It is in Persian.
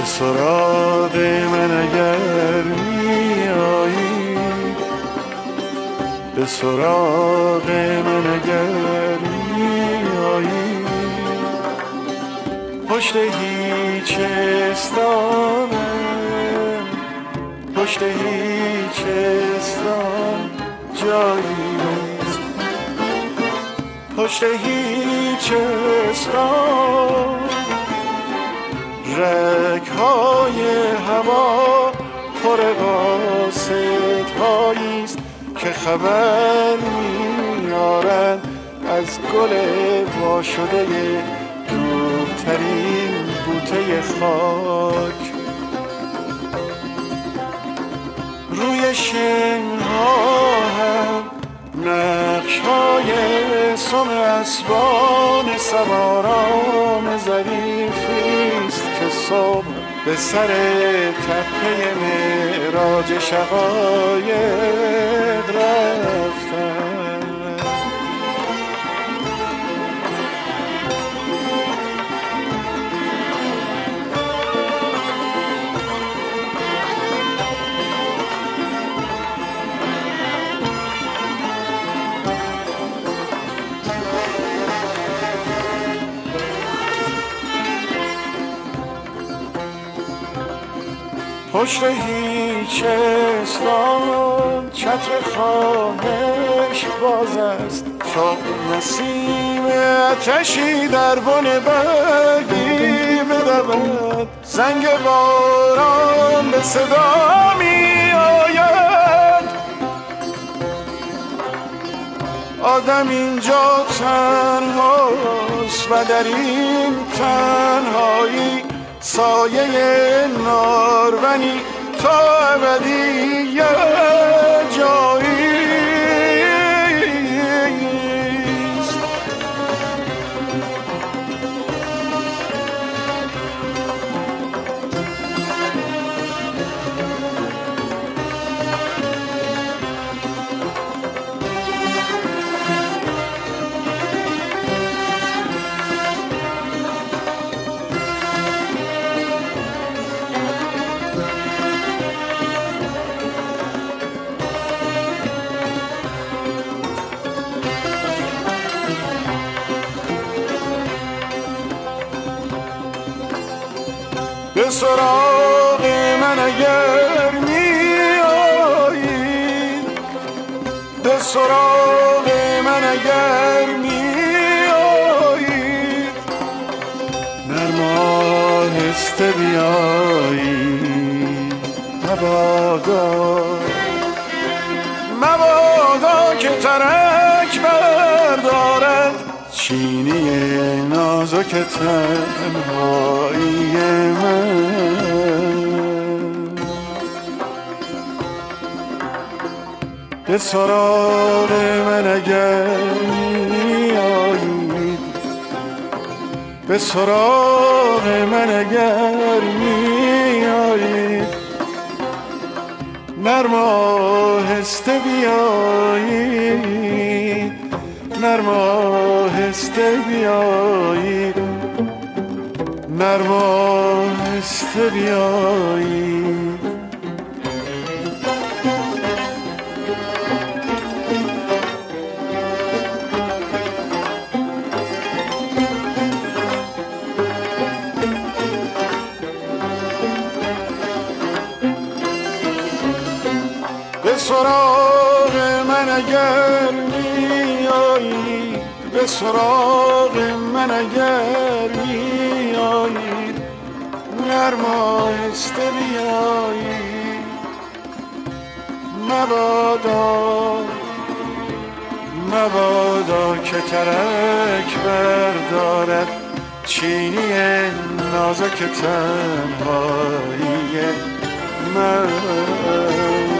سراغ من اگر میایی، به سراغ من اگر میایی، پشت هیچ استانم، پشت هیچ استان جایی نیست، پشت هیچ استان رگ‌های هوا پر قاصدهاییست که خبر میارند از گل وا شده دورترین بوته خاک. روی شنها هم نقش‌های سم اسبان سواران ظریفیست که صبح به سر تپه معراج شقایق رفتن. پشت هیچ استان چتر خواهش باز است، تا نسیم آتشی در بن برگی بدود، زنگ باران به صدا می آید. آدم اینجا تنهاست و در این تنهایی سایه نارونی تا ابدی جاییست. به سراغ من اگر میایی، به سراغ من اگر میایی، نرم آهسته بیایی، مبادا که ترک بردارد چینی نازک تنهایی من. به سراغ من اگر میایید، به سراغ من اگر میایید، نرم آهسته بیایید، نرم آهسته بیایید، نرم آهسته بیایید. به سراغ من اگر میایی، به سراغ من اگر میایی، نرم آهسته بیایی، مبادا که ترک بردارد چینی نازک تنهایی من.